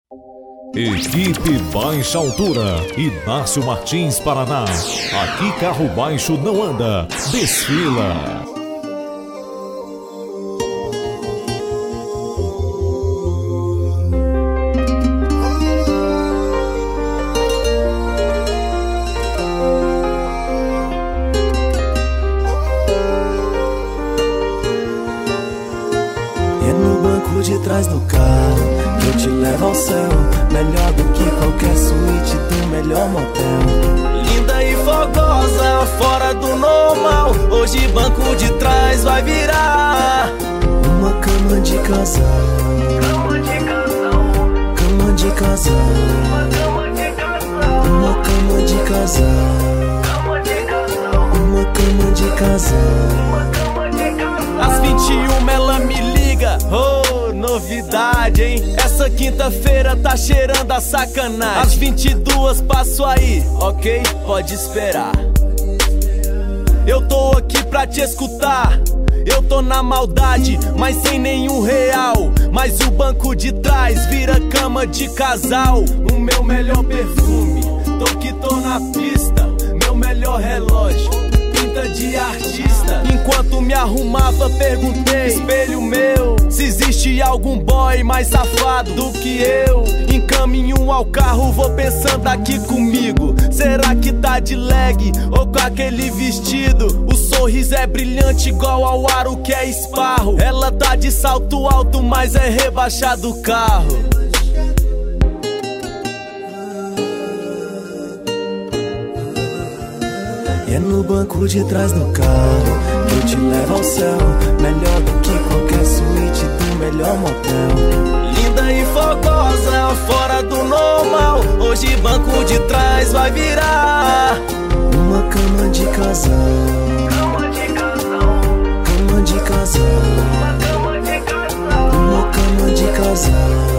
Equipe Baixa Altura, Inácio Martins, Paraná. Aqui carro baixo não anda, desfila. É no banco de trás do carro que eu te levo ao céu, melhor do que qualquer suíte do melhor motel. Linda e fogosa, fora do normal, hoje banco de trás vai virar uma cama de casal, cama de casal, cama de casal, uma cama de casal, uma cama de casal, cama de casal, uma cama de casal. uma cama de casal. Às 21 ela me liga, oh, novidade, hein? Essa quinta-feira tá cheirando a sacanagem. Às 22 passo aí, ok? Pode esperar. Eu tô aqui pra te escutar. Eu tô na maldade, mas sem nenhum real. Mas o banco de trás vira cama de casal. O meu melhor perfume, tô que tô na pista. Meu melhor relógio, pinta de artista. Enquanto me arrumava perguntei, espelho meu, se existe algum boy mais safado do que eu. Em caminho ao carro vou pensando aqui comigo, será que tá de leg ou com aquele vestido? O sorriso é brilhante igual ao aro que é esparro. Ela tá de salto alto, mas é rebaixado o carro. E é no banco de trás do carro que eu te levo ao céu, melhor do que qualquer suíte do melhor motel. Linda e fogosa, fora do normal, hoje banco de trás vai virar uma cama de casal, cama de casal, cama de casal, uma cama de casal, uma cama de casal,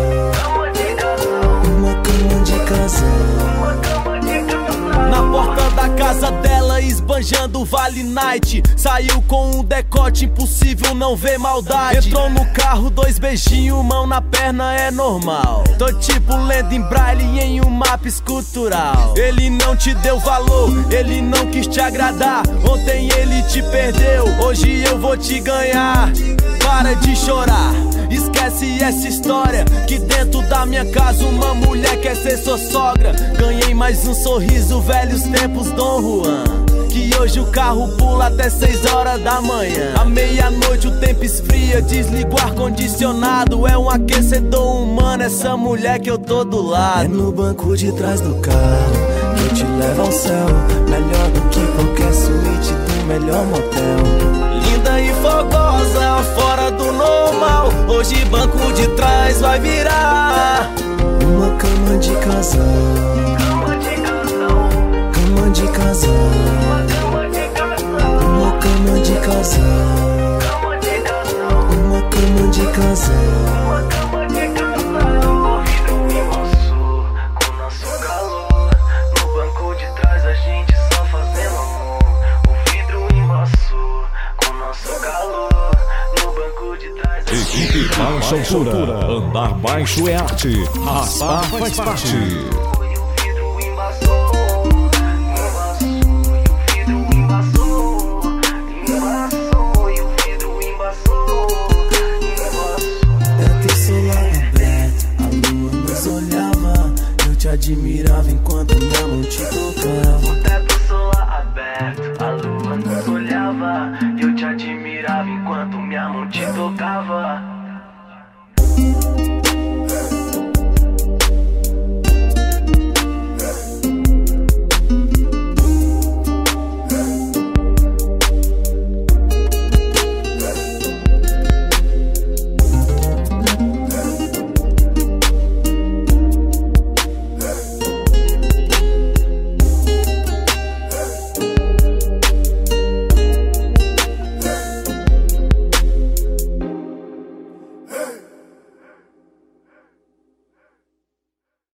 cama de casal, uma cama de casal. uma cama de casal. Na porta da casa dela, esbanjando Vale Night, saiu com um decote impossível não ver maldade. Entrou no carro, 2 beijinhos, mão na perna é normal. Tô tipo lendo em braille em um mapa escultural. Ele não te deu valor, ele não quis te agradar. Ontem ele te perdeu, hoje eu vou te ganhar. Para de chorar, esquece essa história, que dentro da minha casa uma mulher quer ser sua sogra. Ganhei mais um sorriso, velhos tempos Dom Juan, que hoje o carro pula até 6 horas da manhã. À meia-noite o tempo esfria, desligo o ar-condicionado. É um aquecedor humano essa mulher que eu tô do É lado. no banco de trás do carro que eu te levo ao céu, melhor do que qualquer suíte do melhor motel. Linda e fogosa, fora do normal, hoje banco de trás vai virar Uma cama de casal, cama de casal, cama de casal, uma cama de casal, uma cama de casal, cama de casal, uma cama de casal. uma cama de casal. O vidro embaçou com nosso calor, no banco de trás a gente só fazendo amor. O vidro embaçou com nosso calor, no banco de trás a gente Equipe Baixa Altura, andar baixo é arte, raspar faz parte. E o vidro embaçou, e o vidro embaçou, e o vidro embaçou. É teu celular aberto, a lua nos olhava, eu te admirava enquanto minha mão te tocava. O teto solar aberto, a lua nos olhava, e eu te admirava enquanto minha mão te tocava.